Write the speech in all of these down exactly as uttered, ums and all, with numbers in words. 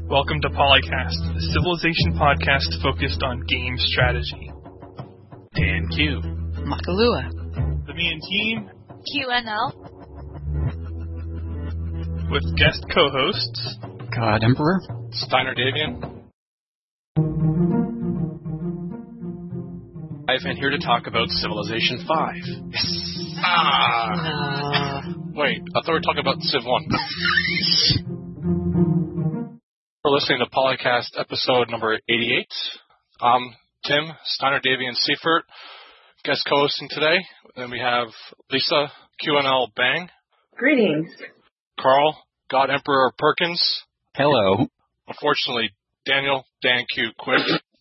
Welcome to Polycast, the Civilization podcast focused on game strategy. Dan Q. Makalua. The Me and Team. Q N L. With guest co-hosts. God Emperor. Steiner Davian. I'm here to talk about Civilization five. Yes. Ah. Uh, Wait, I thought we were talking about Civ one. We're listening to Polycast episode number eighty-eight. I'm Tim, Steiner Davian Seifert, guest co-hosting today. Then we have Lisa, Q N L Bang. Greetings. Carl, God Emperor Perkins. Hello. Unfortunately, Daniel, Dan Q Quick.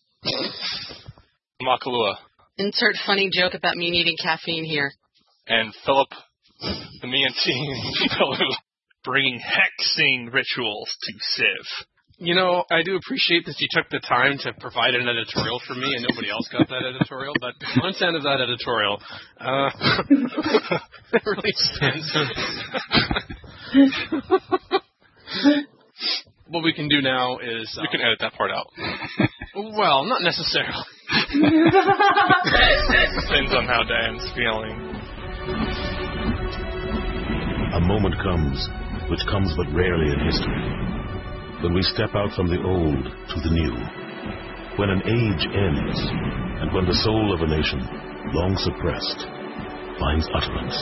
Makalua. Insert funny joke about me needing caffeine here. And Philip, the Me and Team. Bringing hexing rituals to Civ. You know, I do appreciate that you took the time to provide an editorial for me and nobody else got that editorial, but the content of that editorial uh, really stands. What we can do now is... Uh, we can edit that part out. Well, not necessarily. Depends on how Dan's feeling. A moment comes, which comes but rarely in history, when we step out from the old to the new, when an age ends, and when the soul of a nation, long suppressed, finds utterance.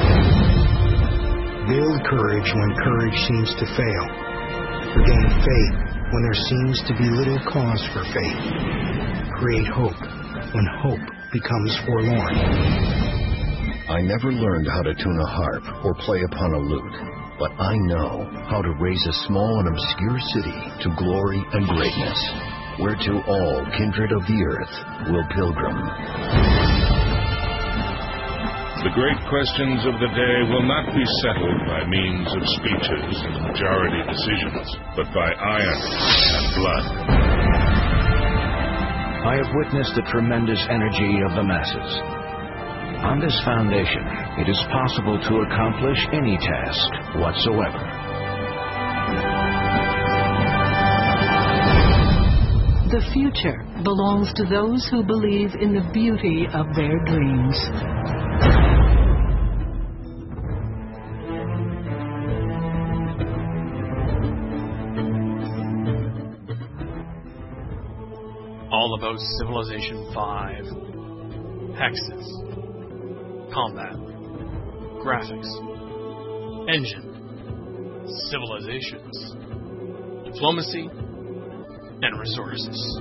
Build courage when courage seems to fail. Regain faith when there seems to be little cause for faith. Create hope when hope becomes forlorn. I never learned how to tune a harp or play upon a lute, but I know how to raise a small and obscure city to glory and greatness, whereto all kindred of the earth will pilgrim. The great questions of the day will not be settled by means of speeches and majority decisions, but by iron and blood. I have witnessed the tremendous energy of the masses. On this foundation, it is possible to accomplish any task whatsoever. The future belongs to those who believe in the beauty of their dreams. All about Civilization five. Hexes. Combat, graphics, engine, civilizations, diplomacy, and resources.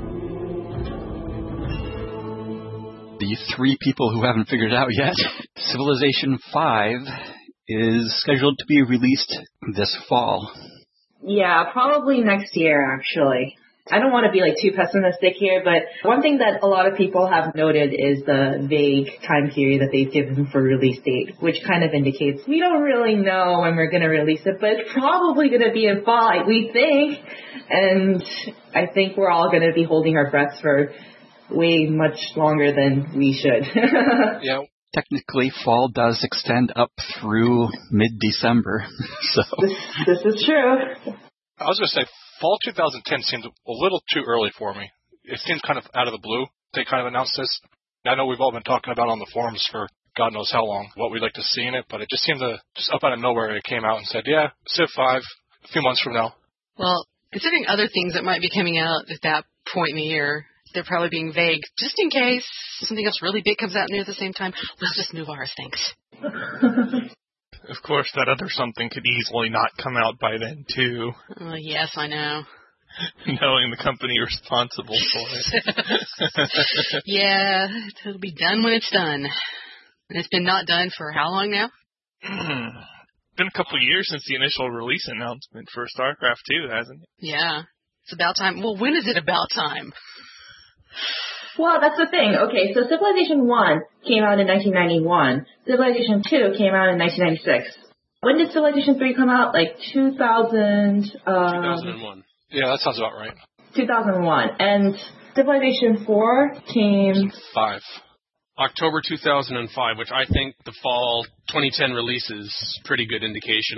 The three people who haven't figured it out yet, Civilization five is scheduled to be released this fall. Yeah, probably next year, actually. I don't want to be like too pessimistic here, but one thing that a lot of people have noted is the vague time period that they've given for release date, which kind of indicates we don't really know when we're going to release it, but it's probably going to be in fall, we think. And I think we're all going to be holding our breaths for way much longer than we should. Yeah. Technically, fall does extend up through mid-December. So this, this is true. I was going to say, fall twenty ten seemed a little too early for me. It seems kind of out of the blue. They kind of announced this. I know we've all been talking about on the forums for God knows how long what we'd like to see in it, but it just seemed to, just up out of nowhere, it came out and said, yeah, Civ five, a few months from now. Well, considering other things that might be coming out at that point in the year, they're probably being vague, just in case something else really big comes out near the same time. Let's just move ours, thanks. Of course, that other something could easily not come out by then, too. Uh, yes, I know. Knowing the company responsible for it. Yeah, it'll be done when it's done. And it's been not done for how long now? Been a couple of years since the initial release announcement for StarCraft two, hasn't it? Yeah, it's about time. Well, when is it about time? Well, that's the thing. Okay, so Civilization one came out in nineteen ninety-one. Civilization two came out in nineteen ninety-six. When did Civilization three come out? Like two thousand... Um, two thousand one. Yeah, that sounds about right. two thousand one. And Civilization four came... Five. October two thousand five, which I think the fall twenty ten release is pretty good indication.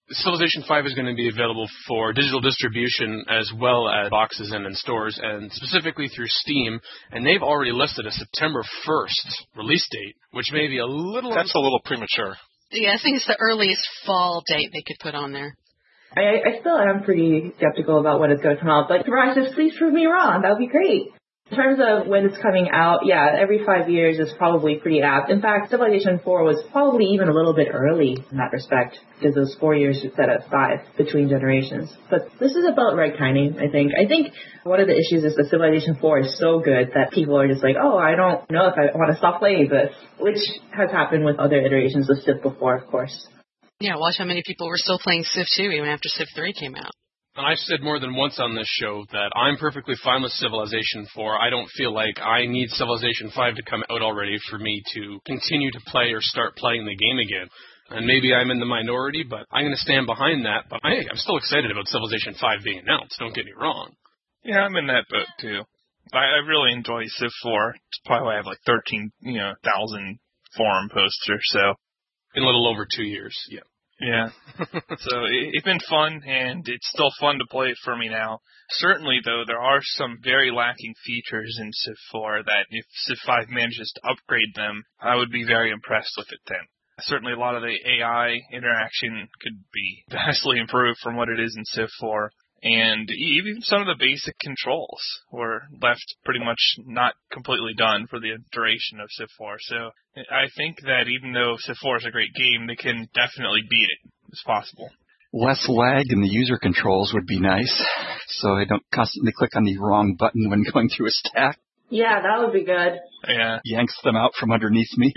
Civilization five is going to be available for digital distribution as well as boxes and in stores, and specifically through Steam. And they've already listed a September first release date, which may be a little... That's a little premature. Yeah, I think it's the earliest fall date they could put on there. I, I still am pretty skeptical about when it's going to come out, but Horizons, please prove me wrong. That would be great. In terms of when it's coming out, yeah, every five years is probably pretty apt. In fact, Civilization four was probably even a little bit early in that respect, because it was four years instead of five between generations. But this is about right timing, I think. I think one of the issues is that Civilization four is so good that people are just like, oh, I don't know if I want to stop playing this, which has happened with other iterations of Civ before, of course. Yeah, watch how many people were still playing Civ two even after Civ three came out. And I've said more than once on this show that I'm perfectly fine with Civilization four. I don't feel like I need Civilization five to come out already for me to continue to play or start playing the game again. And maybe I'm in the minority, but I'm going to stand behind that. But I, I'm still excited about Civilization five being announced, don't get me wrong. Yeah, I'm in that boat, too. I, I really enjoy Civ four. It's probably why I have like thirteen, you know, thousand forum posts or so. In a little over two years, yeah. Yeah. So it, it's been fun, and it's still fun to play for me now. Certainly, though, there are some very lacking features in Civ four that if Civ five manages to upgrade them, I would be very impressed with it then. Certainly, a lot of the A I interaction could be vastly improved from what it is in Civ four. And even some of the basic controls were left pretty much not completely done for the duration of Civ four. So I think that even though Civ four is a great game, they can definitely beat it. It's possible. Less lag in the user controls would be nice, so I don't constantly click on the wrong button when going through a stack. Yeah, that would be good. Yeah. Yanks them out from underneath me.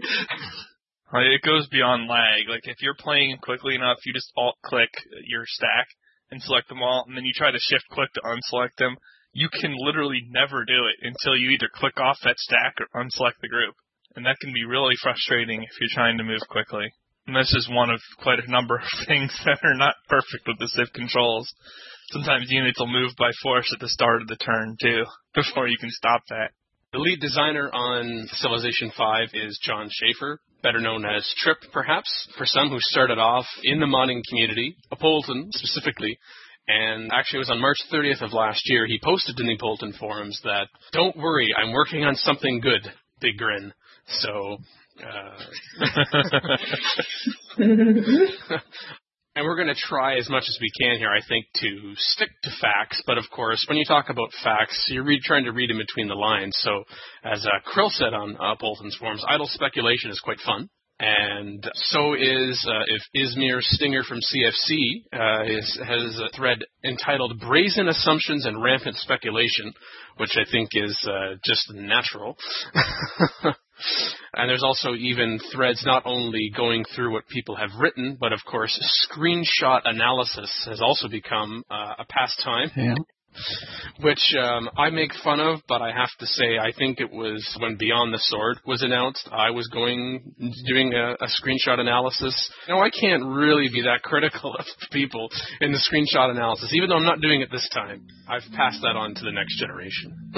Right, it goes beyond lag. Like, if you're playing quickly enough, you just alt-click your stack and select them all, and then you try to shift-click to unselect them. You can literally never do it until you either click off that stack or unselect the group. And that can be really frustrating if you're trying to move quickly. And this is one of quite a number of things that are not perfect with the Civ controls. Sometimes units will move by force at the start of the turn, too, before you can stop that. The lead designer on Civilization five is John Schaefer, better known as Trip, perhaps, for some who started off in the modding community, Appleton specifically. And actually, it was on March thirtieth of last year, he posted in the Appleton forums that, don't worry, I'm working on something good, big grin. So, uh... And we're going to try as much as we can here, I think, to stick to facts. But, of course, when you talk about facts, you're read, trying to read in between the lines. So, as uh, Krill said on uh, Bolton's forums, idle speculation is quite fun. And so is uh, if Izmir Stinger from C F C uh, is, has a thread entitled Brazen Assumptions and Rampant Speculation, which I think is uh, just natural. And there's also even threads not only going through what people have written, but of course screenshot analysis has also become uh, a pastime. Yeah. Which um, I make fun of, but I have to say I think it was when Beyond the Sword was announced, I was going doing a, a screenshot analysis. You know, I can't really be that critical of people in the screenshot analysis, even though I'm not doing it this time. I've passed that on to the next generation.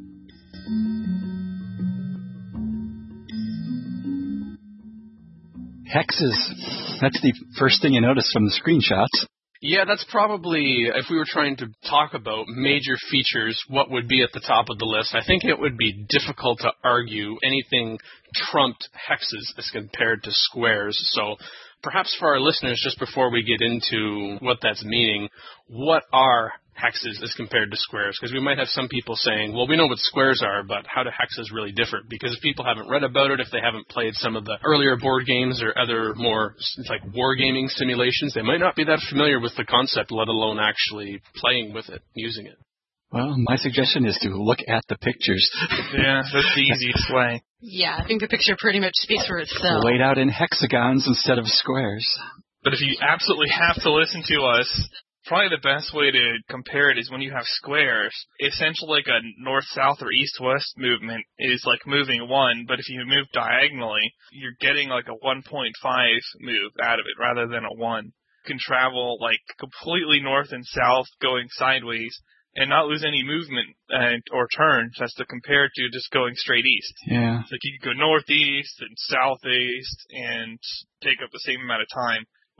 Hexes. That's the first thing you notice from the screenshots. Yeah, that's probably, if we were trying to talk about major features, what would be at the top of the list. I think it would be difficult to argue anything trumped hexes as compared to squares. So perhaps for our listeners, just before we get into what that's meaning, what are hexes as compared to squares? Because we might have some people saying, well, we know what squares are, but how do hexes really differ? Because if people haven't read about it, if they haven't played some of the earlier board games or other more like wargaming simulations, they might not be that familiar with the concept, let alone actually playing with it, using it. Well, my suggestion is to look at the pictures. Yeah, that's the easiest way. Yeah, I think the picture pretty much speaks for itself. Laid out in hexagons instead of squares. But if you absolutely have to listen to us, probably the best way to compare it is when you have squares. Essentially, like a north-south or east-west movement is like moving one, but if you move diagonally, you're getting like a one point five move out of it rather than a one. You can travel like completely north and south going sideways and not lose any movement uh, or turns as to compare to just going straight east. Yeah. Like you could go northeast and southeast and take up the same amount of time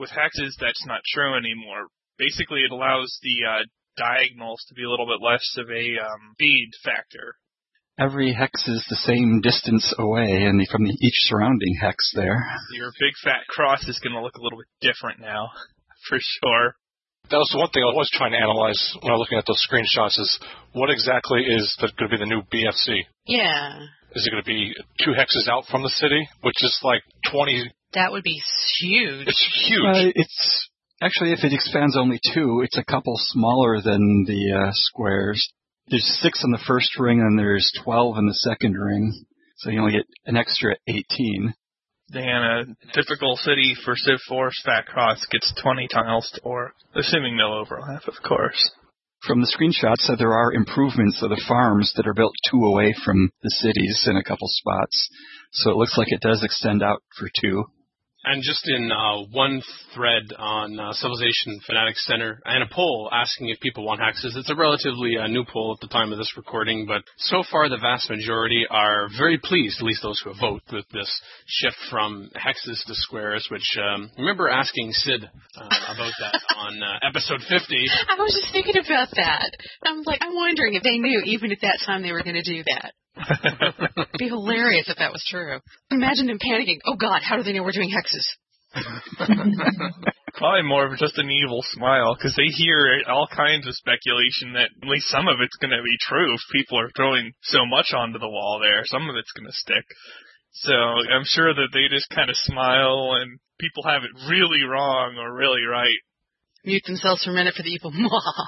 With hexes, that's not true anymore. Basically, it allows the uh, diagonals to be a little bit less of a um, speed factor. Every hex is the same distance away and from the, each surrounding hex there. Your big fat cross is going to look a little bit different now, for sure. That was the one thing I was trying to analyze when I was looking at those screenshots is what exactly is going to be the new B F C? Yeah. Is it going to be two hexes out from the city, which is like twenty? That would be huge. It's huge. Uh, it's actually, if it expands only two, it's a couple smaller than the uh, squares. There's six in the first ring, and there's twelve in the second ring. So you only get an extra eighteen. And a typical city for Civ four's Fat Cross gets twenty tiles to work, assuming no overlap, of course. From the screenshots, uh, there are improvements of the farms that are built two away from the cities in a couple spots. So it looks like it does extend out for two. And just in uh, one thread on uh, Civilization Fanatics Center, and a poll asking if people want hexes. It's a relatively uh, new poll at the time of this recording, but so far the vast majority are very pleased, at least those who vote, with this shift from hexes to squares, which, um, remember asking Sid uh, about that on uh, episode fifty. I was just thinking about that. I'm like, I'm wondering if they knew, even at that time, they were going to do that. It'd be hilarious if that was true. Imagine them panicking. Oh, God, how do they know we're doing hexes? Probably more of just an evil smile, because they hear all kinds of speculation that at least some of it's going to be true if people are throwing so much onto the wall there. Some of it's going to stick. So I'm sure that they just kind of smile and people have it really wrong or really right. Mute themselves for a minute for the evil.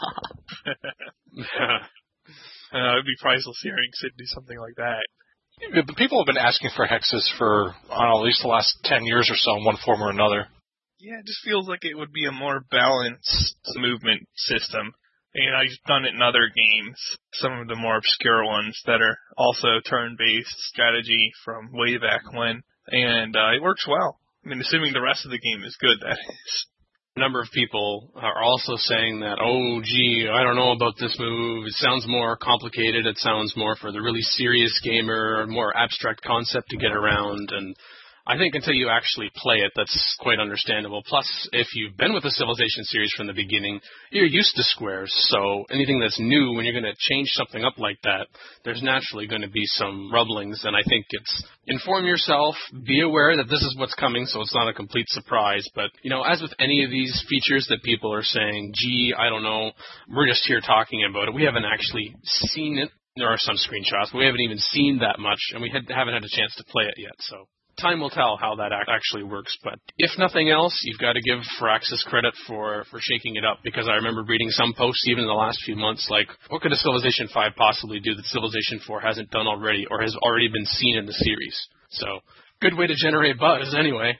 Uh, it'd be priceless hearing Sid do something like that. Yeah, but people have been asking for hexes for, I don't know, at least the last ten years or so in one form or another. Yeah, it just feels like it would be a more balanced movement system. And I've done it in other games, some of the more obscure ones that are also turn-based strategy from way back when. And uh, it works well. I mean, assuming the rest of the game is good, that is. A number of people are also saying that, oh, gee, I don't know about this move. It sounds more complicated. It sounds more for the really serious gamer, more abstract concept to get around. And I think until you actually play it, that's quite understandable. Plus, if you've been with the Civilization series from the beginning, you're used to squares. So anything that's new, when you're going to change something up like that, there's naturally going to be some rumblings. And I think it's inform yourself, be aware that this is what's coming, so it's not a complete surprise. But, you know, as with any of these features that people are saying, gee, I don't know, we're just here talking about it. We haven't actually seen it. There are some screenshots, but we haven't even seen that much, and we had, haven't had a chance to play it yet, so time will tell how that actually works. But if nothing else, you've got to give Firaxis credit for, for shaking it up, because I remember reading some posts even in the last few months like, what could a Civilization five possibly do that Civilization four hasn't done already or has already been seen in the series? So, good way to generate buzz anyway.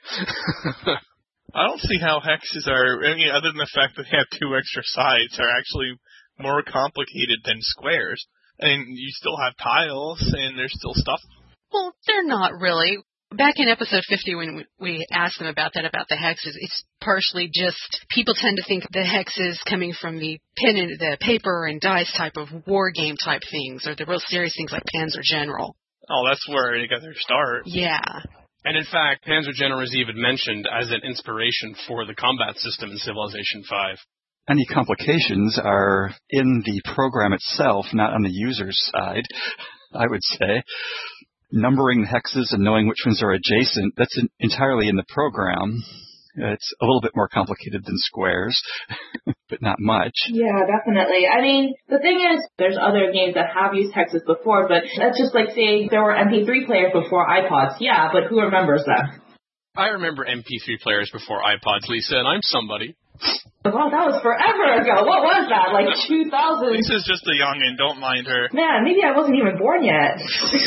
I don't see how hexes are, I mean, other than the fact that they have two extra sides, are actually more complicated than squares. And you still have tiles, and there's still stuff. Well, they're not really. Back in episode fifty, when we asked them about that, about the hexes, it's partially just people tend to think the hexes coming from the pen and the paper and dice type of war game type things, or the real serious things like Panzer General. Oh, that's where they got their start. Yeah. And in fact, Panzer General is even mentioned as an inspiration for the combat system in Civilization five. Any complications are in the program itself, not on the user's side, I would say. Numbering the hexes and knowing which ones are adjacent, that's in, entirely in the program. It's a little bit more complicated than squares, but not much. Yeah, definitely. I mean, the thing is, there's other games that have used hexes before, but that's just like saying there were M P three players before iPods. Yeah, but who remembers them? I remember M P three players before iPods, Lisa, and I'm somebody. Well, that was forever ago. What was that? Like two thousand? Lisa's just a youngin'. Don't mind her. Man, maybe I wasn't even born yet.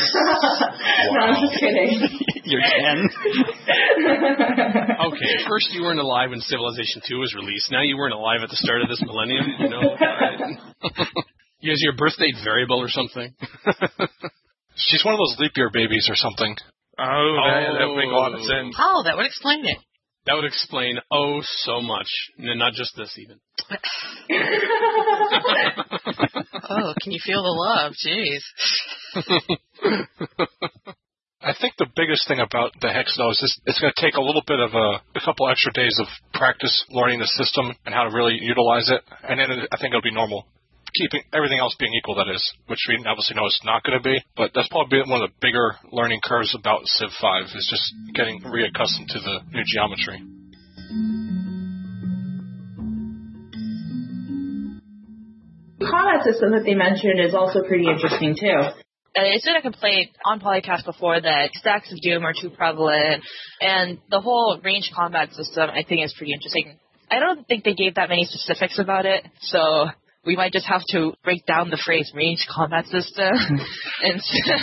No, I'm just kidding. You're ten. Okay, first you weren't alive when Civilization two was released. Now you weren't alive at the start of this millennium, you know? Is your birth date variable or something? She's one of those leap year babies or something. Oh, that, that would make a lot of sense. Oh, that would explain it. That would explain, oh, so much. And not just this, even. Oh, can you feel the love? Jeez. I think the biggest thing about the Hex, though, is this, it's going to take a little bit of a, a couple extra days of practice learning the system and how to really utilize it, and then I think it'll be normal. Keeping everything else being equal, that is, which we obviously know it's not going to be, but that's probably one of the bigger learning curves about Civ five, is just getting reaccustomed to the new geometry. The combat system that they mentioned is also pretty interesting, too. It's been a complaint on Polycast before that stacks of Doom are too prevalent, and the whole range combat system, I think, is pretty interesting. I don't think they gave that many specifics about it, so we might just have to break down the phrase range combat system. and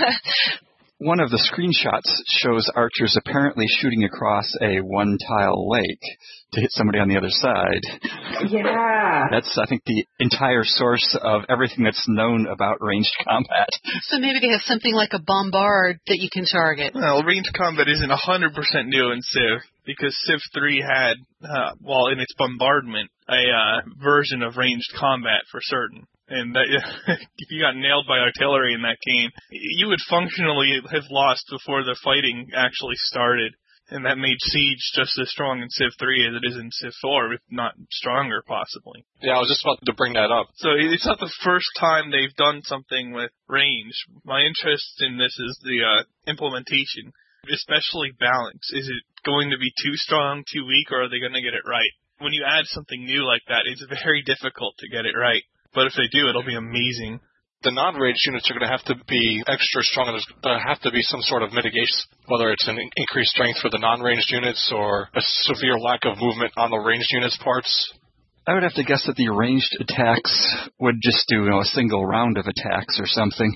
One of the screenshots shows archers apparently shooting across a one-tile lake to hit somebody on the other side. Yeah. That's, I think, the entire source of everything that's known about ranged combat. So maybe they have something like a bombard that you can target. Well, ranged combat isn't one hundred percent new in Civ, because Civ three had, uh, well, in its bombardment, a uh, version of ranged combat for certain. And that, if you got nailed by artillery in that game, you would functionally have lost before the fighting actually started. And that made Siege just as strong in Civ three as it is in Civ four, if not stronger, possibly. Yeah, I was just about to bring that up. So it's not the first time they've done something with range. My interest in this is the uh, implementation, especially balance. Is it going to be too strong, too weak, or are they going to get it right? When you add something new like that, it's very difficult to get it right. But if they do, it'll be amazing. The non-ranged units are going to have to be extra strong, and there's going to have to be some sort of mitigation, whether it's an increased strength for the non-ranged units or a severe lack of movement on the ranged units' parts. I would have to guess that the ranged attacks would just do, you know, a single round of attacks or something.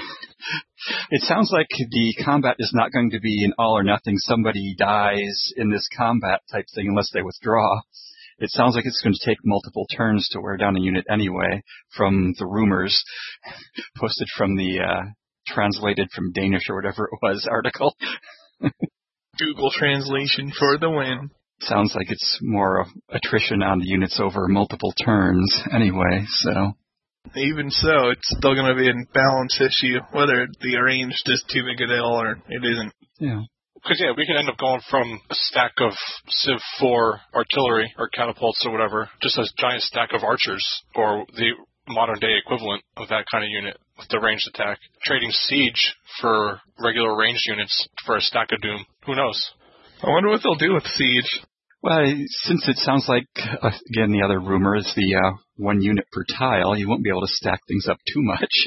It sounds like the combat is not going to be an all or nothing, somebody dies in this combat type thing unless they withdraw. It sounds like it's going to take multiple turns to wear down a unit anyway, from the rumors posted from the uh, translated from Danish or whatever it was article. Google translation for the win. Sounds like it's more attrition on the units over multiple turns anyway, so. Even so, it's still going to be a balance issue, whether the arranged is too big a deal or it isn't. Yeah. Because, yeah, we can end up going from a stack of Civ four artillery or catapults or whatever, just a giant stack of archers, or the modern-day equivalent of that kind of unit with the ranged attack. Trading Siege for regular ranged units for a stack of Doom. Who knows? I wonder what they'll do with Siege. Well, since it sounds like, uh, again, the other rumor is the uh, one unit per tile, you won't be able to stack things up too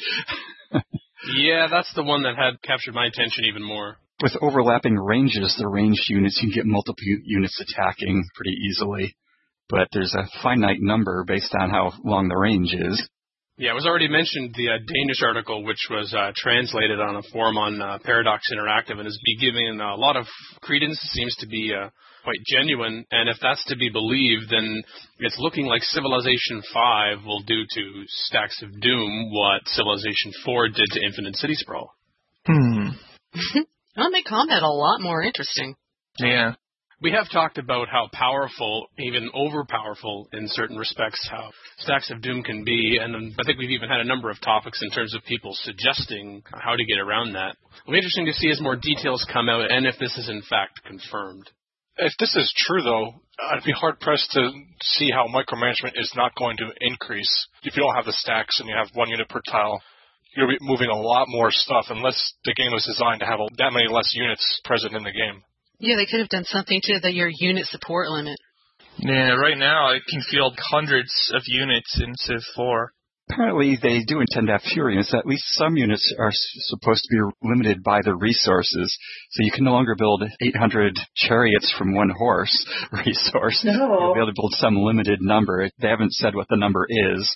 much. Yeah, that's the one that had captured my attention even more. With overlapping ranges, the ranged units, you can get multiple units attacking pretty easily. But there's a finite number based on how long the range is. Yeah, it was already mentioned, the uh, Danish article, which was uh, translated on a forum on uh, Paradox Interactive, and is be given a lot of credence. It seems to be uh, quite genuine. And if that's to be believed, then it's looking like Civilization five will do to Stacks of Doom what Civilization four did to Infinite City Sprawl. Hmm. That'll make combat a lot more interesting. Yeah. We have talked about how powerful, even overpowerful in certain respects, how Stacks of Doom can be, and I think we've even had a number of topics in terms of people suggesting how to get around that. It'll be interesting to see as more details come out and if this is in fact confirmed. If this is true, though, I'd be hard-pressed to see how micromanagement is not going to increase. If you don't have the stacks and you have one unit per tile, you'll be moving a lot more stuff unless the game was designed to have that many less units present in the game. Yeah, they could have done something to the, your unit support limit. Yeah, right now it can field hundreds of units in Civ four. Apparently they do intend to have fewer units. At least some units are s- supposed to be limited by the resources. So you can no longer build eight hundred chariots from one horse resource. No. You'll be able to build some limited number. They haven't said what the number is.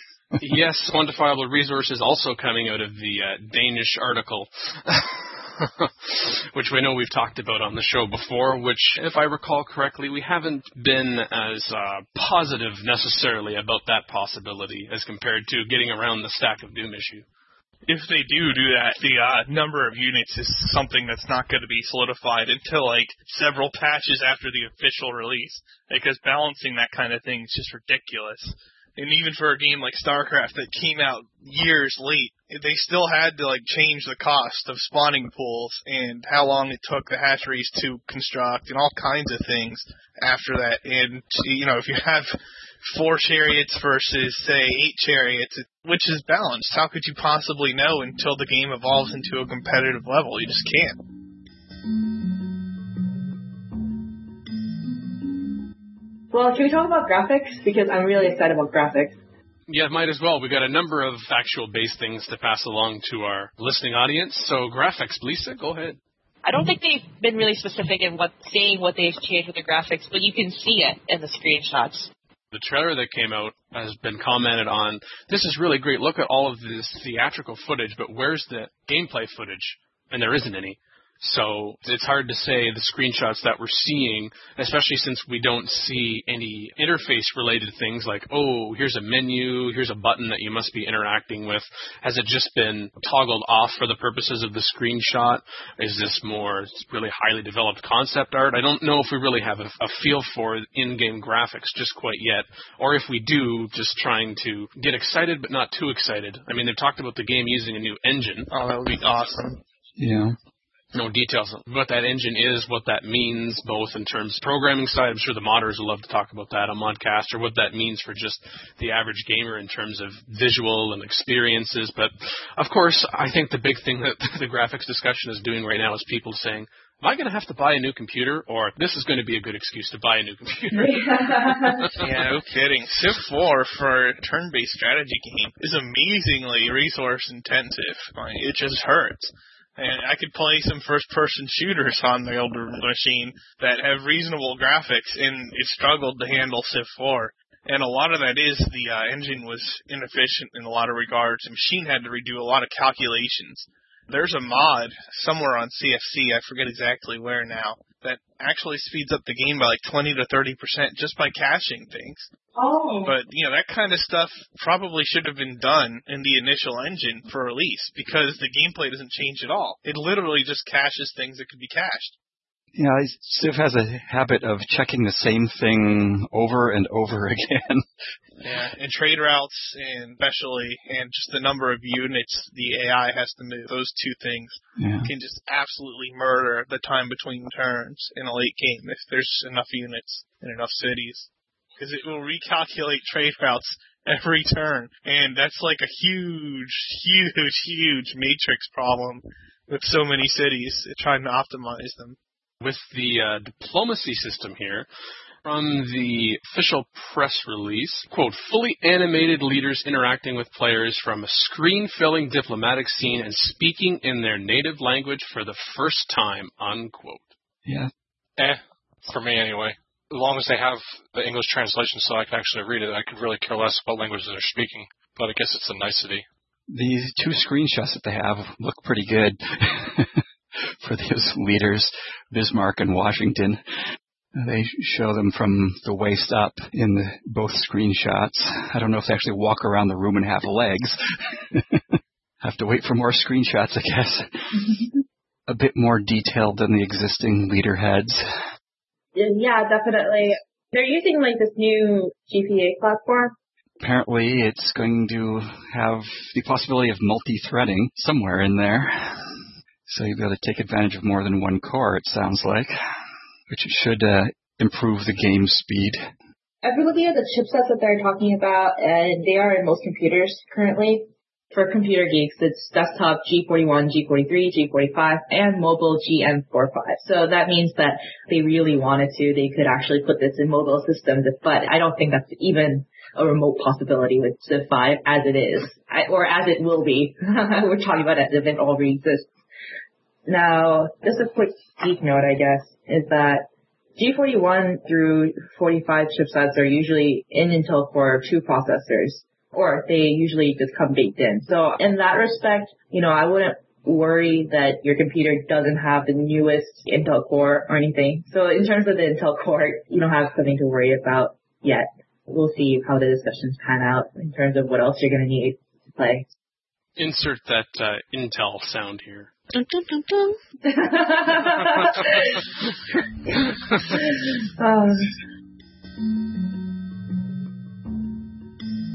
Yes, quantifiable resources also coming out of the uh, Danish article, which we know we've talked about on the show before, which, if I recall correctly, we haven't been as uh, positive necessarily about that possibility as compared to getting around the Stack of Doom issue. If they do do that, the uh, number of units is something that's not going to be solidified until, like, several patches after the official release, because balancing that kind of thing is just ridiculous. And even for a game like StarCraft that came out years late, they still had to like change the cost of spawning pools and how long it took the hatcheries to construct and all kinds of things after that. And, you know, if you have four chariots versus, say, eight chariots, which is balanced, how could you possibly know until the game evolves into a competitive level? You just can't. Well, can we talk about graphics? Because I'm really excited about graphics. Yeah, might as well. We've got a number of factual base things to pass along to our listening audience. So graphics, Lisa, go ahead. I don't think they've been really specific in what saying what they've changed with the graphics, but you can see it in the screenshots. The trailer that came out has been commented on. This is really great. Look at all of this theatrical footage, but where's the gameplay footage? And there isn't any. So it's hard to say the screenshots that we're seeing, especially since we don't see any interface-related things like, oh, here's a menu, here's a button that you must be interacting with. Has it just been toggled off for the purposes of the screenshot? Is this more really highly developed concept art? I don't know if we really have a, a feel for in-game graphics just quite yet, or if we do, just trying to get excited but not too excited. I mean, they've talked about the game using a new engine. Oh, that would be awesome. Yeah. No details on what that engine is, what that means, both in terms of programming side. I'm sure the modders will love to talk about that on Modcast, or what that means for just the average gamer in terms of visual and experiences. But, of course, I think the big thing that the graphics discussion is doing right now is people saying, am I going to have to buy a new computer, or this is going to be a good excuse to buy a new computer? Yeah, no kidding. Civ four for a turn-based strategy game is amazingly resource-intensive. I mean, it just hurts. And I could play some first-person shooters on the older machine that have reasonable graphics, and it struggled to handle Civ four. And a lot of that is the uh, engine was inefficient in a lot of regards. The machine had to redo a lot of calculations. There's a mod somewhere on C F C, I forget exactly where now, that actually speeds up the game by like twenty to thirty percent just by caching things. Oh. But, you know, that kind of stuff probably should have been done in the initial engine for release, because the gameplay doesn't change at all. It literally just caches things that could be cached. Yeah, Civ has a habit of checking the same thing over and over again. Yeah, and trade routes, and especially, and just the number of units the A I has to move. Those two things yeah. can just absolutely murder the time between turns in a late game if there's enough units and enough cities. Because it will recalculate trade routes every turn, and that's like a huge, huge, huge matrix problem with so many cities trying to optimize them. With the uh, diplomacy system here, from the official press release, quote, fully animated leaders interacting with players from a screen-filling diplomatic scene and speaking in their native language for the first time, unquote. Yeah. Eh, for me anyway. As long as they have the English translation so I can actually read it, I could really care less what language they're speaking. But I guess it's a nicety. These two screenshots that they have look pretty good. For those leaders, Bismarck and Washington. They show them from the waist up in the, both screenshots. I don't know if they actually walk around the room and have legs. Have to wait for more screenshots, I guess. A bit more detailed than the existing leader heads. Yeah, definitely. They're using like this new G P A platform. Apparently it's going to have the possibility of multi-threading somewhere in there. So you'll be able to take advantage of more than one core, it sounds like, which should uh, improve the game speed. I've been looking at the chipsets that they're talking about, and they are in most computers currently. For computer geeks, it's desktop G forty-one, G forty-three, G forty-five, and mobile G M forty-five. So that means that they really wanted to, they could actually put this in mobile systems, but I don't think that's even a remote possibility with Civ five as it is, I, or as it will be. We're talking about it as if it already exists. Now, just a quick geek note, I guess, is that G forty-one through forty-five chipsets are usually in Intel Core two processors, or they usually just come baked in. So in that respect, you know, I wouldn't worry that your computer doesn't have the newest Intel Core or anything. So in terms of the Intel Core, you don't have something to worry about yet. We'll see how the discussions pan out in terms of what else you're going to need to play. Insert that uh, Intel sound here. Dun, dun, dun, dun. um.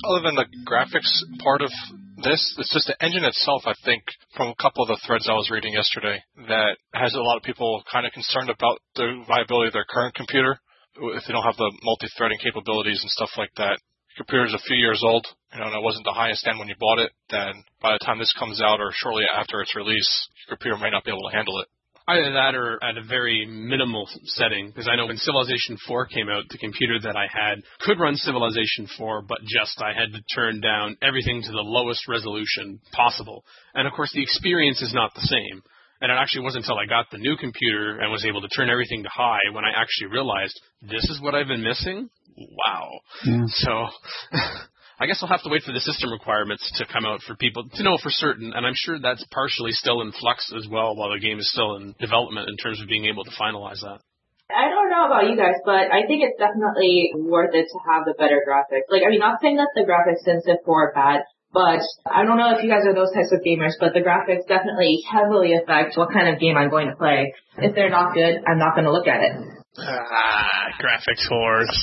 other than the graphics part of this, it's just the engine itself, I think, from a couple of the threads I was reading yesterday, that has a lot of people kind of concerned about the viability of their current computer, if they don't have the multi-threading capabilities and stuff like that. Your computer's a few years old, you know, and it wasn't the highest end when you bought it, then by the time this comes out or shortly after its release, your computer may not be able to handle it. Either that or at a very minimal setting, because I know when Civilization four came out, the computer that I had could run Civilization four, but just I had to turn down everything to the lowest resolution possible. And of course, the experience is not the same. And it actually wasn't until I got the new computer and was able to turn everything to high when I actually realized, this is what I've been missing? Wow. Yeah. So I guess I'll have to wait for the system requirements to come out for people to know for certain, and I'm sure that's partially still in flux as well while the game is still in development in terms of being able to finalize that. I don't know about you guys, but I think it's definitely worth it to have the better graphics. Like, I mean, not saying that the graphics in Civ four are bad, but I don't know if you guys are those types of gamers, but the graphics definitely heavily affect what kind of game I'm going to play. If they're not good, I'm not going to look at it. Ah, graphics whores.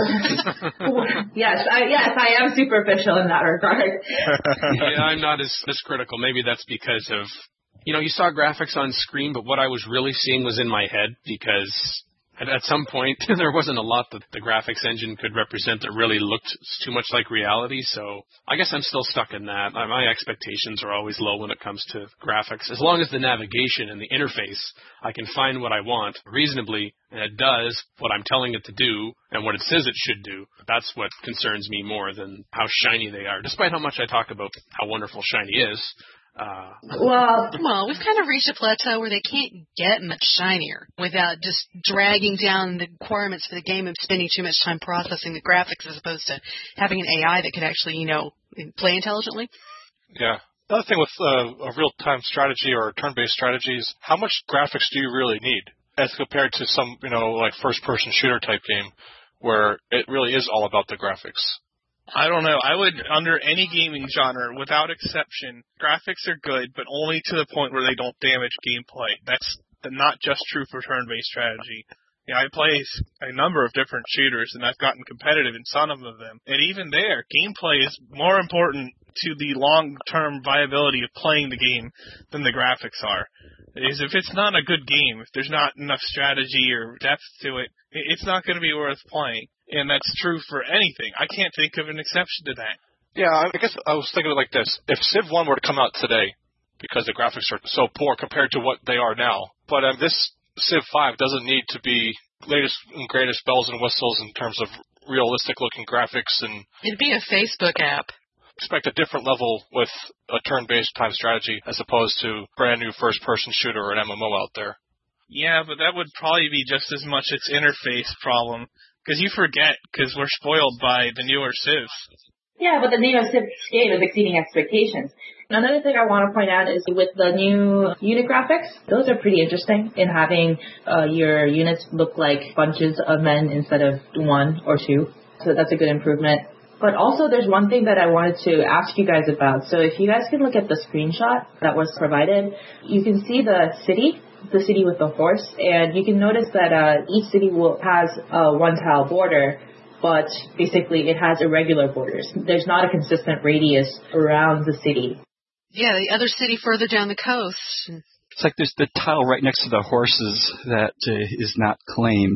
yes, I, yes, I am superficial in that regard. Yeah, I'm not as, as critical. Maybe that's because of, you know, you saw graphics on screen, but what I was really seeing was in my head, because at, at some point there wasn't a lot that the graphics engine could represent that really looked too much like reality. So I guess I'm still stuck in that. My expectations are always low when it comes to graphics. As long as the navigation and the interface, I can find what I want reasonably, and it does what I'm telling it to do and what it says it should do. That's what concerns me more than how shiny they are, despite how much I talk about how wonderful shiny is. Uh, well, well, we've kind of reached a plateau where they can't get much shinier without just dragging down the requirements for the game and spending too much time processing the graphics as opposed to having an A I that could actually, you know, play intelligently. Yeah. Another thing with uh, a real-time strategy or turn-based strategies, how much graphics do you really need as compared to some, you know, like first-person shooter type game where it really is all about the graphics? I don't know. I would, under any gaming genre, without exception, graphics are good, but only to the point where they don't damage gameplay. That's not just true for turn-based strategy. Yeah, I play a number of different shooters, and I've gotten competitive in some of them. And even there, gameplay is more important to the long-term viability of playing the game than the graphics are. Is if it's not a good game, if there's not enough strategy or depth to it, it's not going to be worth playing. And that's true for anything. I can't think of an exception to that. Yeah, I guess I was thinking of it like this. If Civ one were to come out today, because the graphics are so poor compared to what they are now, but um, this Civ five doesn't need to be latest and greatest bells and whistles in terms of realistic-looking graphics. And it'd be a Facebook app. Expect a different level with a turn-based time strategy as opposed to brand-new first-person shooter or an M M O out there. Yeah, but that would probably be just as much its interface problem. Because you forget, because we're spoiled by the newer Civs. Yeah, but the newer Civ game is exceeding expectations. Another thing I want to point out is with the new unit graphics, those are pretty interesting in having uh, your units look like bunches of men instead of one or two. So that's a good improvement. But also there's one thing that I wanted to ask you guys about. So if you guys can look at the screenshot that was provided, you can see the city. the city with the horse, and you can notice that uh, each city will has a one-tile border, but basically it has irregular borders. There's not a consistent radius around the city. Yeah, the other city further down the coast. It's like there's the tile right next to the horses that uh, is not claimed,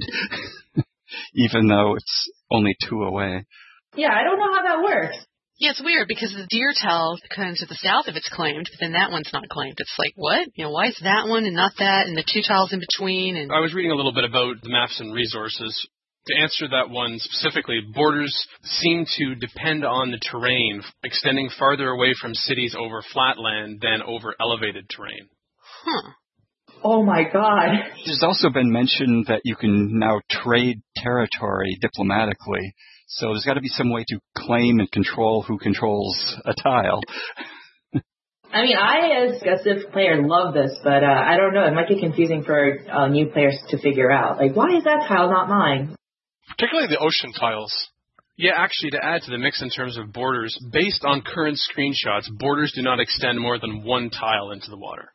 even though it's only two away. Yeah, I don't know how that works. Yeah, it's weird because the deer tile comes to the south if it's claimed, but then that one's not claimed. It's like, what? You know, why is that one and not that, and the two tiles in between? And I was reading a little bit about the maps and resources. To answer that one specifically, borders seem to depend on the terrain, extending farther away from cities over flat land than over elevated terrain. Huh. Oh my God. There's also been mention that you can now trade territory diplomatically. So there's got to be some way to claim and control who controls a tile. I mean, I, as a Civ player, love this, but uh, I don't know. It might be confusing for uh, new players to figure out. Like, why is that tile not mine? Particularly the ocean tiles. Yeah, actually, to add to the mix in terms of borders, based on current screenshots, borders do not extend more than one tile into the water.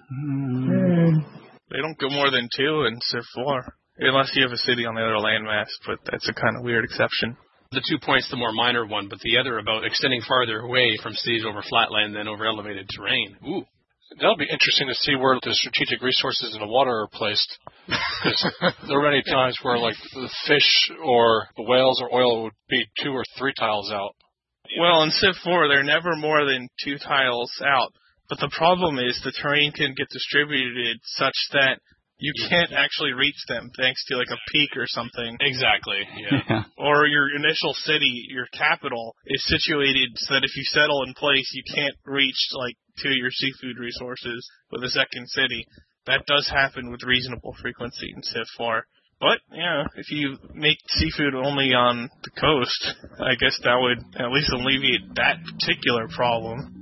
Mm. They don't go more than two in Civ four, unless you have a city on the other landmass, but that's a kind of weird exception. The two points, the more minor one, but the other about extending farther away from cities over flatland than over elevated terrain. Ooh. That'll be interesting to see where the strategic resources in the water are placed. Because there are many times where, like, the fish or the whales or oil would be two or three tiles out. Well, in Civ four, they're never more than two tiles out. But the problem is the terrain can get distributed such that you can't actually reach them thanks to, like, a peak or something. Exactly, yeah. Yeah. Or your initial city, your capital, is situated so that if you settle in place, you can't reach, like, to your seafood resources with a second city. That does happen with reasonable frequency in Civ four. But, yeah, if you make seafood only on the coast, I guess that would at least alleviate that particular problem.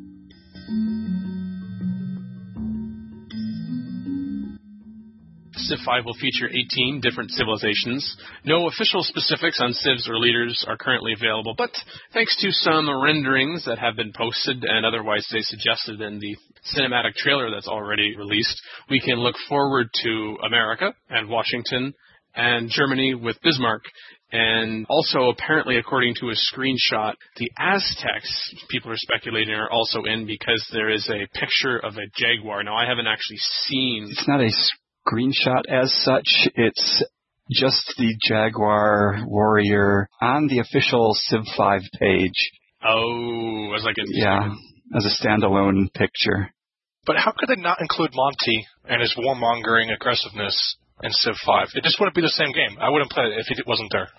Civ five will feature eighteen different civilizations. No official specifics on civs or leaders are currently available, but thanks to some renderings that have been posted and otherwise they suggested in the cinematic trailer that's already released, we can look forward to America and Washington and Germany with Bismarck. And also, apparently, according to a screenshot, the Aztecs, people are speculating, are also in because there is a picture of a jaguar. Now, I haven't actually seen... It's not a screenshot as such. It's just the Jaguar warrior on the official Civ five page. Oh, as like a... Yeah, as a standalone picture. But how could they not include Monty and his warmongering aggressiveness in Civ five? It just wouldn't be the same game. I wouldn't play it if it wasn't there.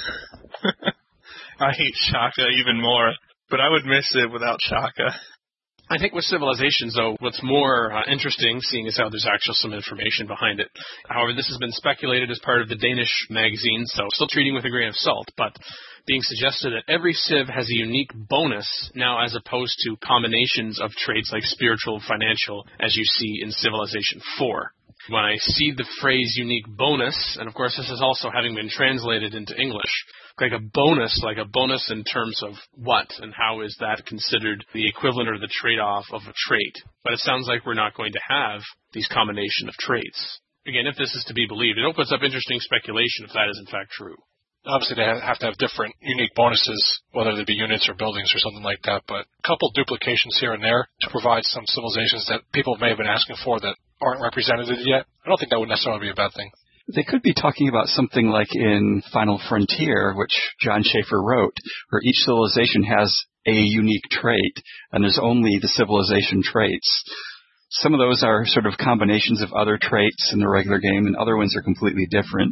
I hate Shaka even more, but I would miss it without Shaka. I think with Civilizations, though, what's more uh, interesting, seeing as how there's actually some information behind it. However, this has been speculated as part of the Danish magazine, so still treating with a grain of salt, but being suggested that every Civ has a unique bonus now as opposed to combinations of traits like spiritual, financial, as you see in Civilization four. When I see the phrase unique bonus, and of course this is also having been translated into English, like a bonus, like a bonus in terms of what and how is that considered the equivalent or the trade-off of a trait. But it sounds like we're not going to have these combination of traits. Again, if this is to be believed, it opens up interesting speculation if that is in fact true. Obviously, they have to have different unique bonuses, whether they be units or buildings or something like that, but a couple duplications here and there to provide some civilizations that people may have been asking for that aren't represented yet. I don't think that would necessarily be a bad thing. They could be talking about something like in Final Frontier, which John Schaefer wrote, where each civilization has a unique trait, and there's only the civilization traits. Some of those are sort of combinations of other traits in the regular game, and other ones are completely different.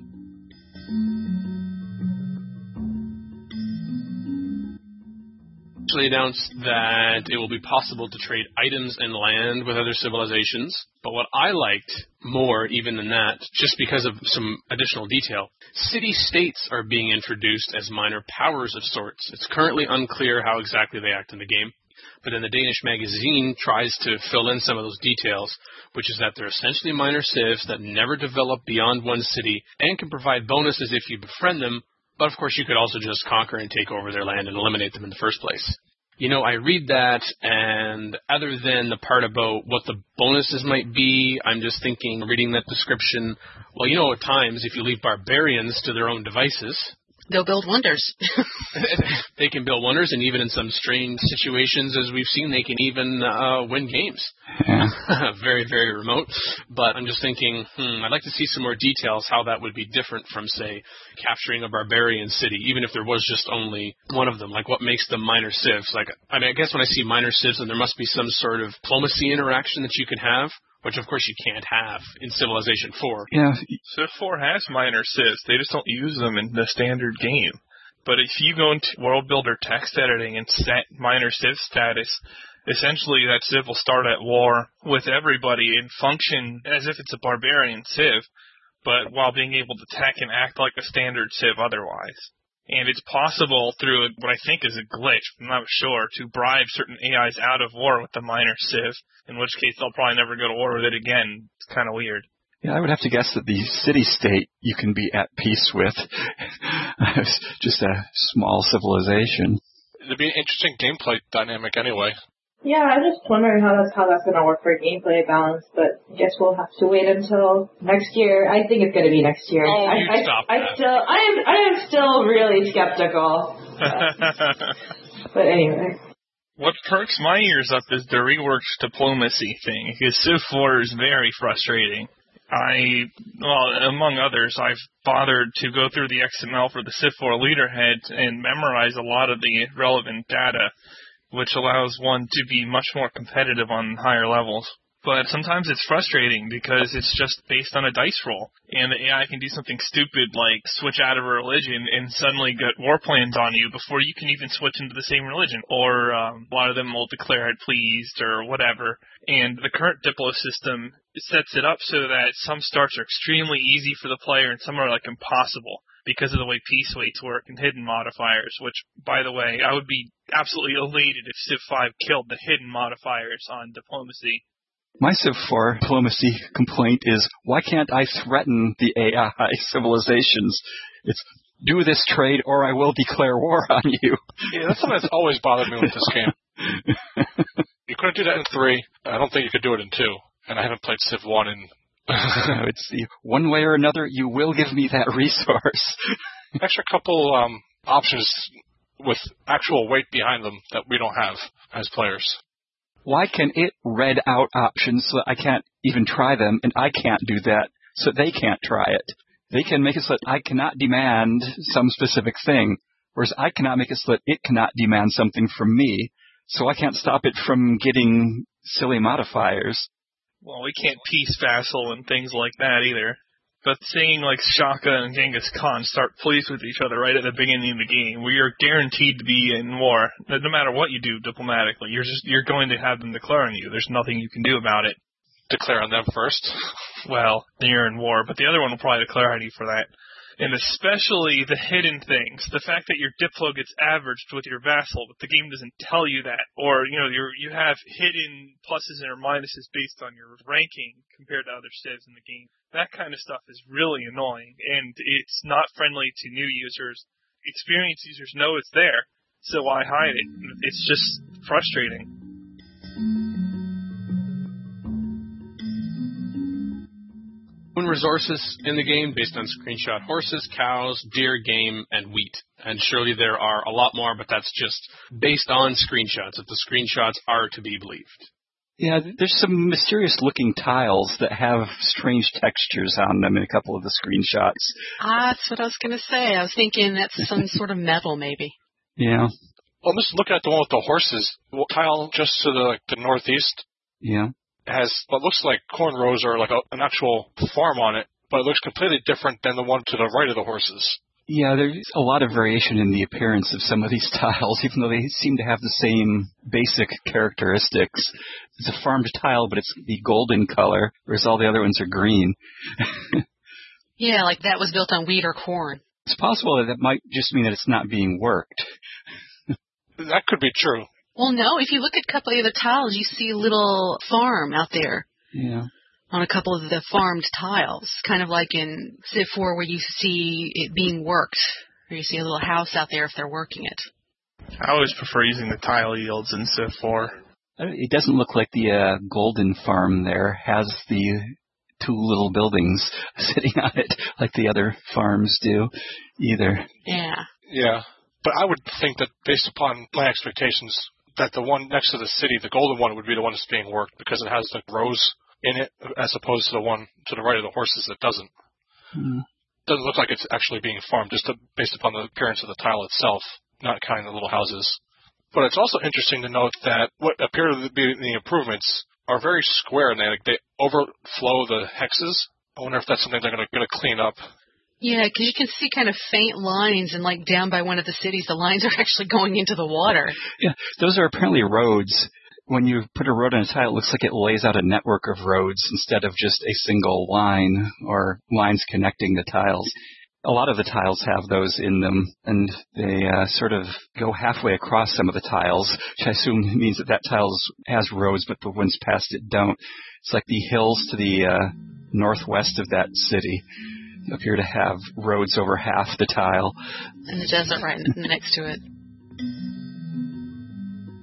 They announced that it will be possible to trade items and land with other civilizations. But what I liked more even than that, just because of some additional detail, city-states are being introduced as minor powers of sorts. It's currently unclear how exactly they act in the game, but then the Danish magazine tries to fill in some of those details, which is that they're essentially minor civs that never develop beyond one city and can provide bonuses if you befriend them. But, of course, you could also just conquer and take over their land and eliminate them in the first place. You know, I read that, and other than the part about what the bonuses might be, I'm just thinking, reading that description, well, you know, at times, if you leave barbarians to their own devices... They'll build wonders. They can build wonders, and even in some strange situations, as we've seen, they can even uh, win games. Yeah. Very, very remote. But I'm just thinking, hmm, I'd like to see some more details how that would be different from, say, capturing a barbarian city, even if there was just only one of them. Like, what makes them minor civs? Like, I mean, I guess when I see minor civs, then there must be some sort of diplomacy interaction that you can have, which, of course, you can't have in Civilization four. Yeah. Civ four has minor civs. They just don't use them in the standard game. But if you go into World Builder text editing and set minor civ status, essentially that civ will start at war with everybody and function as if it's a barbarian civ, but while being able to tech and act like a standard civ otherwise. And it's possible through what I think is a glitch, I'm not sure, to bribe certain A Is out of war with the minor civ, in which case they'll probably never go to war with it again. It's kind of weird. Yeah, I would have to guess that the city-state you can be at peace with. It's just a small civilization. It'd be an interesting gameplay dynamic anyway. Yeah, I'm just wondering how that's how that's going to work for gameplay balance, but I guess we'll have to wait until next year. I think it's going to be next year. Oh, I, you I, stop I, that. I still, I am, I am still really skeptical. Uh, but anyway. What perks my ears up is the reworked diplomacy thing, because Civ four is very frustrating. I, well, among others, I've bothered to go through the X M L for the Civ four leaderhead and memorize a lot of the relevant data, which allows one to be much more competitive on higher levels. But sometimes it's frustrating because it's just based on a dice roll, and the A I can do something stupid like switch out of a religion and suddenly get war plans on you before you can even switch into the same religion. Or um, a lot of them will declare it pleased or whatever. And the current Diplo system sets it up so that some starts are extremely easy for the player and some are like impossible because of the way peace weights work and hidden modifiers, which, by the way, I would be absolutely elated if Civ five killed the hidden modifiers on diplomacy. My Civ four diplomacy complaint is, why can't I threaten the A I civilizations? It's, do this trade or I will declare war on you. Yeah, that's something that's always bothered me with this game. You couldn't do that in three. I don't think you could do it in two. And I haven't played Civ one in... It's the, one way or another, you will give me that resource. Extra couple um, options with actual weight behind them that we don't have as players. Why can it read out options so that I can't even try them, and I can't do that so they can't try it? They can make it so that I cannot demand some specific thing, whereas I cannot make it so that it cannot demand something from me, so I can't stop it from getting silly modifiers. Well, we can't peace vassal and things like that either. But seeing like Shaka and Genghis Khan start pleased with each other right at the beginning of the game, where you're guaranteed to be in war, no matter what you do diplomatically, you're just you're going to have them declare on you. There's nothing you can do about it. Declare on them first? Well, then you're in war, but the other one will probably declare on you for that. And especially the hidden things. The fact that your Diplo gets averaged with your vassal, but the game doesn't tell you that. Or, you know, you're, you have hidden pluses and minuses based on your ranking compared to other civs in the game. That kind of stuff is really annoying, and it's not friendly to new users. Experienced users know it's there, so why hide it? It's just frustrating. Resources in the game based on screenshot horses, cows, deer, game, and wheat. And surely there are a lot more, but that's just based on screenshots, if the screenshots are to be believed. Yeah, there's some mysterious-looking tiles that have strange textures on them in a couple of the screenshots. Ah, that's what I was going to say. I was thinking that's some sort of metal, maybe. Yeah. Well, I'm just looking at the one with the horses. The tile just to the, like, the northeast. Yeah. Has what looks like corn rows or like a, an actual farm on it, but it looks completely different than the one to the right of the horses. Yeah, there's a lot of variation in the appearance of some of these tiles, even though they seem to have the same basic characteristics. It's a farmed tile, but it's the golden color, whereas all the other ones are green. Yeah, like that was built on wheat or corn. It's possible that that might just mean that it's not being worked. That could be true. Well, no, if you look at a couple of the tiles, you see a little farm out there. Yeah. On a couple of the farmed tiles, kind of like in Civ four where you see it being worked, or you see a little house out there if they're working it. I always prefer using the tile yields in Civ four. It doesn't look like the uh, golden farm there has the two little buildings sitting on it like the other farms do either. Yeah. Yeah. But I would think that based upon my expectations, that the one next to the city, the golden one, would be the one that's being worked because it has the rows in it as opposed to the one to the right of the horses that doesn't. Mm. Doesn't look like it's actually being farmed just to, based upon the appearance of the tile itself, not counting the little houses. But it's also interesting to note that what appear to be the improvements are very square and they, like, they overflow the hexes. I wonder if that's something they're going to clean up. Yeah, because you can see kind of faint lines, and like down by one of the cities, the lines are actually going into the water. Yeah, those are apparently roads. When you put a road on a tile, it looks like it lays out a network of roads instead of just a single line or lines connecting the tiles. A lot of the tiles have those in them, and they uh, sort of go halfway across some of the tiles, which I assume means that that tile has roads, but the ones past it don't. It's like the hills to the uh, northwest of that city appear to have roads over half the tile. And the desert right next to it.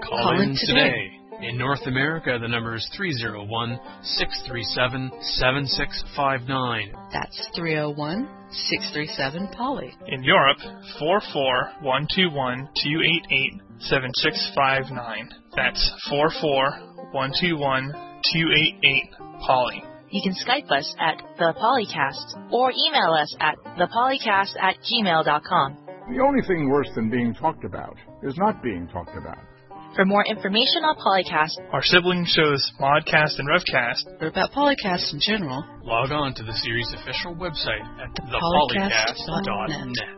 Call, Call in in today. today. In North America, the number is three oh one, six three seven, seven six five nine. That's three oh one, six three seven, Polly. In Europe, four four one two one, two eight eight, seven six five nine. That's four four one two one, two eight eight, Polly. You can Skype us at the Polycast or email us at the polycast at gmail dot com. The only thing worse than being talked about is not being talked about. For more information on Polycast, our sibling shows Modcast and Revcast, or about Polycast in general, log on to the series' official website at the polycast polycast dot net.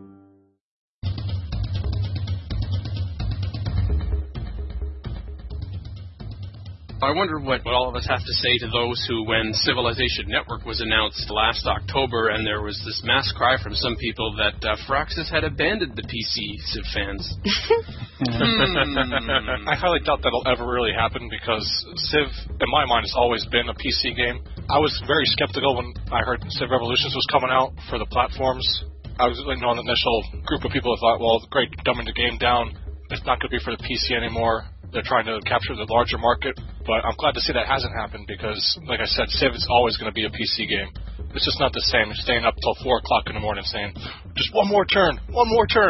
I wonder what, what all of us have to say to those who, when Civilization Network was announced last October, and there was this mass cry from some people that uh, Firaxis had abandoned the P C Civ fans. hmm. I highly doubt that'll ever really happen because Civ, in my mind, has always been a P C game. I was very skeptical when I heard Civ Revolutions was coming out for the platforms. I was, you know, on the initial group of people that thought, well, great, dumbing the game down. It's not going to be for the P C anymore. They're trying to capture the larger market, but I'm glad to see that hasn't happened because, like I said, Civ is always going to be a P C game. It's just not the same. You're staying up till four o'clock in the morning saying, just one more turn, one more turn.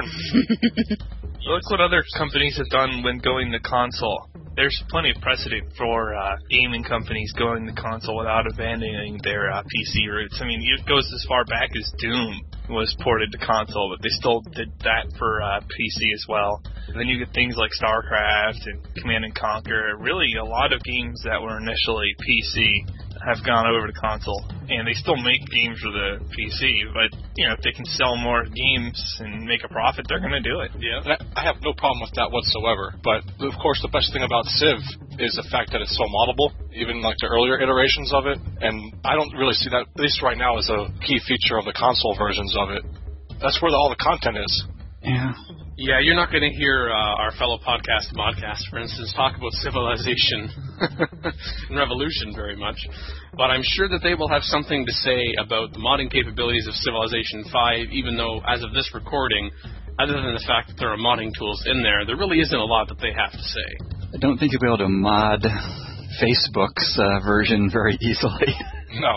Look what other companies have done when going to console. There's plenty of precedent for uh, gaming companies going to console without abandoning their uh, P C roots. I mean, it goes as far back as Doom was ported to console, but they still did that for uh, P C as well. And then you get things like StarCraft and Command and Conquer. Really, a lot of games that were initially P C have gone over to console, and they still make games for the P C. But you know, if they can sell more games and make a profit, they're going to do it. Yeah, I have no problem with that whatsoever. But of course, the best thing about Civ is the fact that it's so moddable, even like the earlier iterations of it. And I don't really see that, at least right now, as a key feature of the console versions of it. That's where the, all the content is. Yeah. Yeah, you're not going to hear uh, our fellow podcast, Modcast, for instance, talk about Civilization and Revolution very much. But I'm sure that they will have something to say about the modding capabilities of Civilization five, even though, as of this recording, other than the fact that there are modding tools in there, there really isn't a lot that they have to say. I don't think you'll be able to mod Facebook's uh, version very easily. No.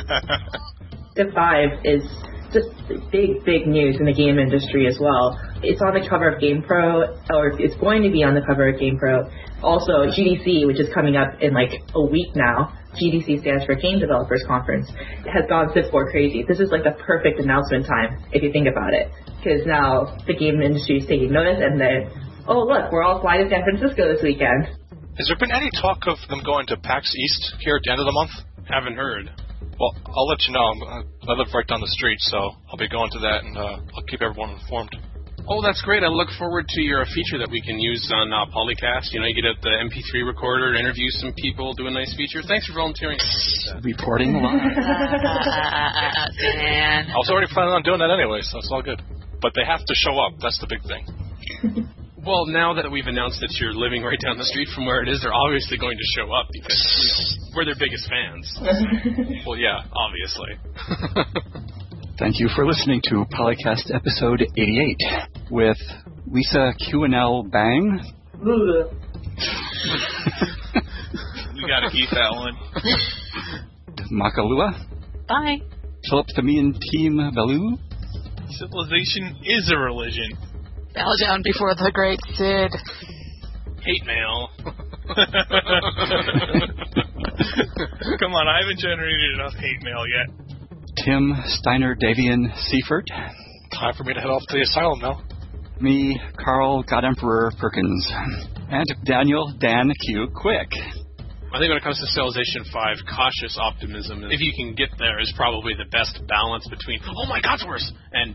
Civ five is just big, big news in the game industry as well. It's on the cover of GamePro, or it's going to be on the cover of GamePro. Also, G D C, which is coming up in like a week now, G D C stands for Game Developers Conference, has gone Civ four crazy. This is like the perfect announcement time, if you think about it. Because now the game industry is taking notice, and then, oh look, we're all flying to San Francisco this weekend. Has there been any talk of them going to PAX East here at the end of the month? Haven't heard. Well, I'll let you know. I live right down the street, so I'll be going to that, and uh, I'll keep everyone informed. Oh, that's great. I look forward to your feature that we can use on uh, Polycast. You know, you get out the M P three recorder, interview some people, do a nice feature. Thanks for volunteering. Reporting live. Dan. I was already planning on doing that anyway, so it's all good. But they have to show up. That's the big thing. Well, now that we've announced that you're living right down the street from where it is, they're obviously going to show up because, you know, we're their biggest fans. Well, yeah, obviously. Thank you for listening to Polycast episode eighty-eight with Lisa Q and L Bang. You gotta keep that one. Makalua. Bye. Philip Thamian Team Valou. Civilization is a religion. Bow down before the great Sid. Hate mail. Come on, I haven't generated enough hate mail yet. Tim Steiner Davian Seifert. Time for me to head off to the asylum now. Me, Carl God Emperor Perkins. And Daniel Dan Q Quick. I think when it comes to Civilization five, cautious optimism, if you can get there, is probably the best balance between, oh my god, it's worse, and...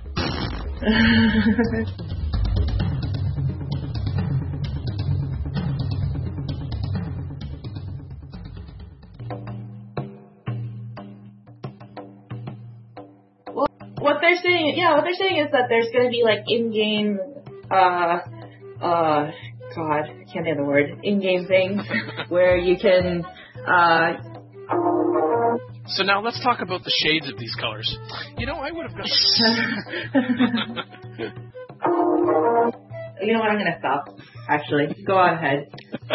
What they're saying, yeah, what they're saying is that there's going to be like in-game, uh, uh, God, I can't think of the word, in-game things where you can, uh. So now let's talk about the shades of these colors. You know, I would have got. You know what? I'm gonna stop. Actually, go on ahead.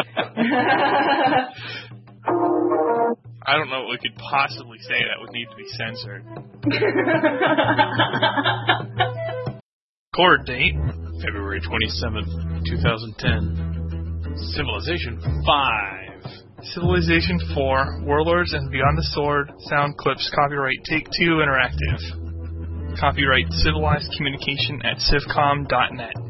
I don't know what we could possibly say that would need to be censored. Court date, February twenty-seventh, twenty ten. Civilization five. Civilization four, Warlords and Beyond the Sword, sound clips, copyright Take-Two Interactive. Copyright Civilized Communication at civcom dot net.